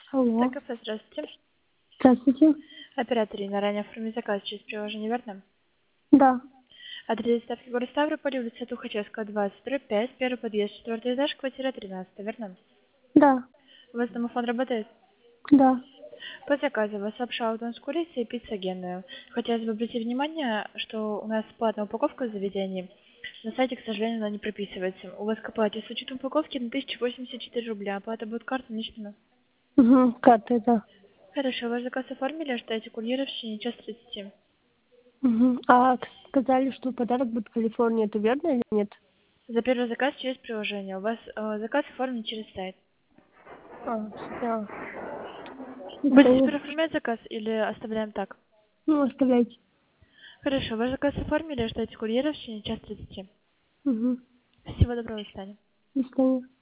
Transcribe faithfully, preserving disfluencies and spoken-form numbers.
Алло. Так, кафе, здравствуйте. Здравствуйте. Оператор Инна, ранее оформить заказ через приложение, верно? Да. Адрес доставки город Ставрополь, улица Тухачевского, двадцать, дробь пять, первый подъезд, четвертый этаж, квартира тринадцать, верно? Да. У вас домофон работает? Да. По заказу вас лапша удон с курицей и пицца генная. Хотелось бы обратить внимание, что у нас платная упаковка в заведении. На сайте, к сожалению, она не прописывается. У вас к оплате с учетом упаковки на тысяча восемьдесят четыре рубля. Оплата будет картой наличными. Угу. Карта, да. Хорошо, ваш заказ оформили, ожидаете курьера в течение часа тридцати. Угу. А сказали, что подарок будет в Калифорнии, это верно или нет? За первый заказ через приложение. У вас э, заказ оформлен через сайт. А, да. Будете Это... переоформлять заказ или оставляем так? Ну, оставляйте. Хорошо, ваш заказ оформили, ожидаете курьера в течение часа тридцати. Угу. Всего доброго, до свидания. До свидания.